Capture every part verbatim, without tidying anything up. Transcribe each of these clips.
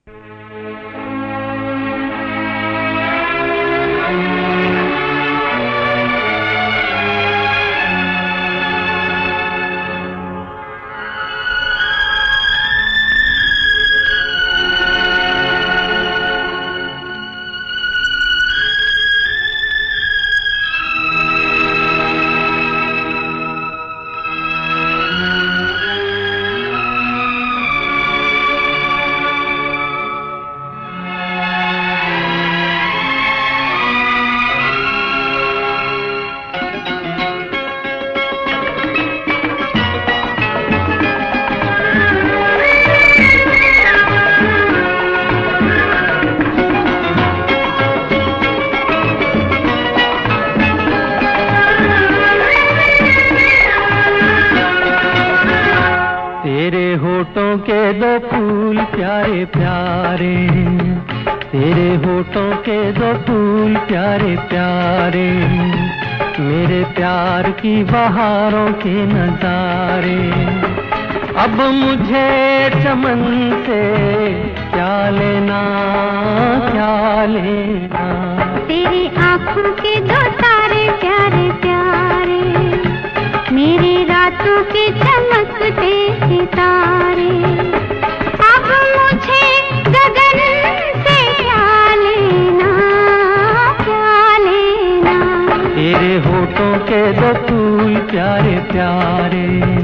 होठों के दो फूल प्यारे प्यारे, तेरे होठों के दो फूल प्यारे प्यारे, मेरे प्यार की बहारों के नजारे। अब मुझे चमन से क्या लेना क्या लेना, तेरी आँखों के दो तारे प्यारे प्यारे, मेरी रातों के चमकते सितारे। अब मुझे गगन से क्या लेना क्या लेना, तेरे होठों के दो फूल प्यारे प्यारे।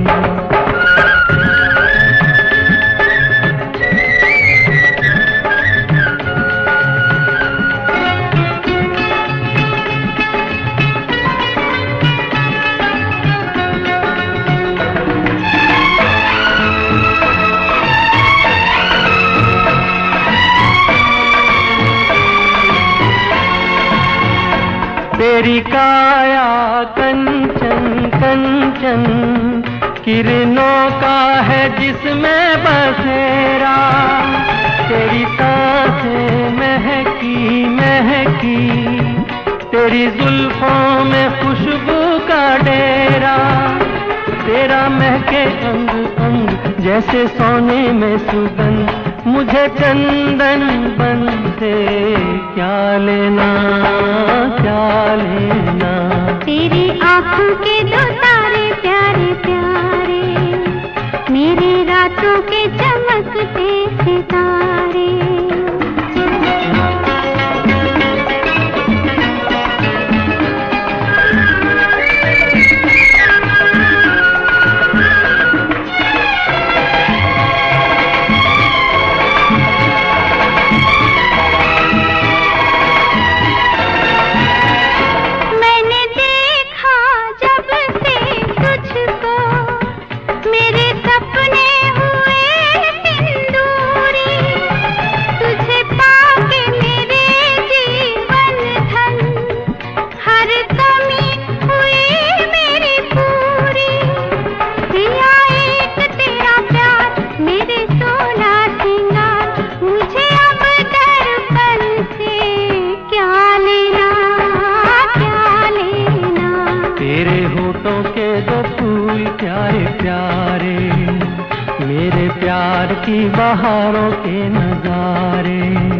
तेरी काया कंचन कंचन, किरणों का है जिसमें बसेरा, तेरी सांसें महकी महकी, तेरी जुल्फों में खुशबू का डेरा, तेरा महके अंग अंग जैसे सोने में सुगंध, मुझे चंदन बन से क्या लेना क्या लेना, तेरी आँखों के दो तारे प्यारे प्यारे, मेरी रातों के चमकते सितारे। प्यारे प्यारे, मेरे प्यार की बहारों के नजारे।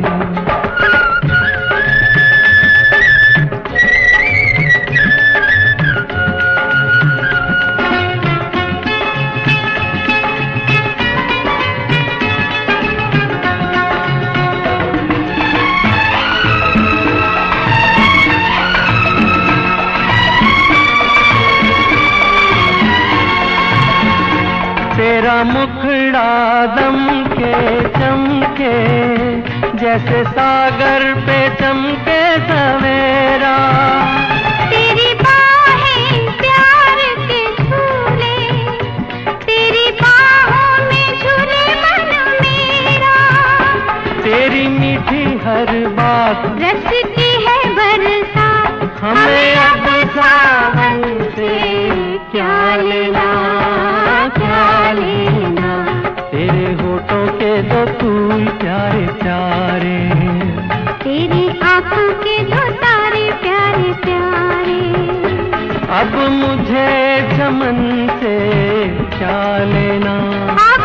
तेरा मुखड़ा दम के चमके, जैसे सागर पे चमके सवेरा, तेरी बाहें प्यार के झूले, तेरी बाहों में झूले मन मेरा, तेरी मीठी हर बात रस की है बरसात, हमें अब सावन से क्या लेना क्या लेना, तेरे होठों के दो फूल प्यारे प्यारे, तेरी आँखों के दो तारे प्यारे प्यारे। अब मुझे चमन से क्या लेना।